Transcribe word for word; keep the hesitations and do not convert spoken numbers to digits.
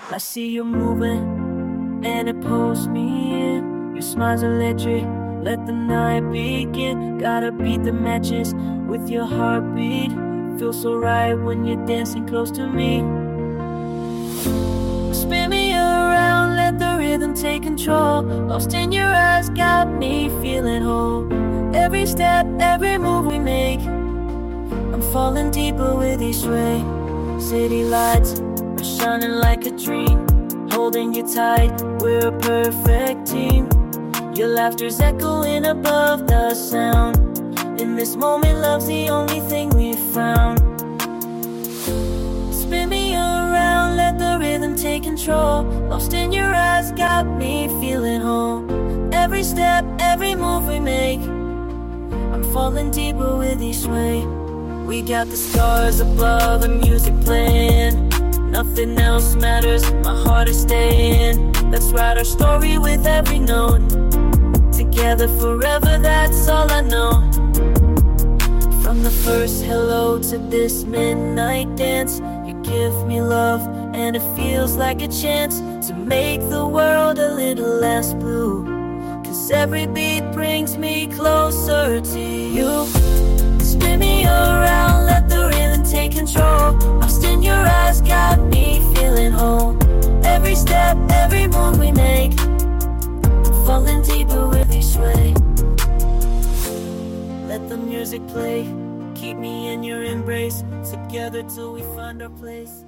I see you moving, and it pulls me in. Your smile's electric, let the night begin. Gotta beat the matches with your heartbeat. Feels so right when you're dancing close to me. Spin me around, let the rhythm take control. Lost in your eyes, got me feeling whole. Every step, every move we make, I'm falling deeper with each sway. City lights are shining like a dream, holding you tight, we're a perfect team. Your laughter's echoing above the sound. In this moment, love's the only thing we found. Spin me around, let the rhythm take control. Lost in your eyes, got me feeling whole. Every step, every move we make, I'm falling deeper with each sway. We got the stars above, the music playing. Nothing else matters, my heart is staying. Let's write our story with every note. Together forever, that's all I know. From the first hello to this midnight dance, you give me love, and it feels like a chance to make the world a little less blue. Cause every beat brings me closer to you. Spin me around, let the rhythm take control. Lost in your eyes, got me feeling whole. Every step, every move we make, I'm falling deeper with each sway. Let the music play, keep me in your embrace. Together till we find our place.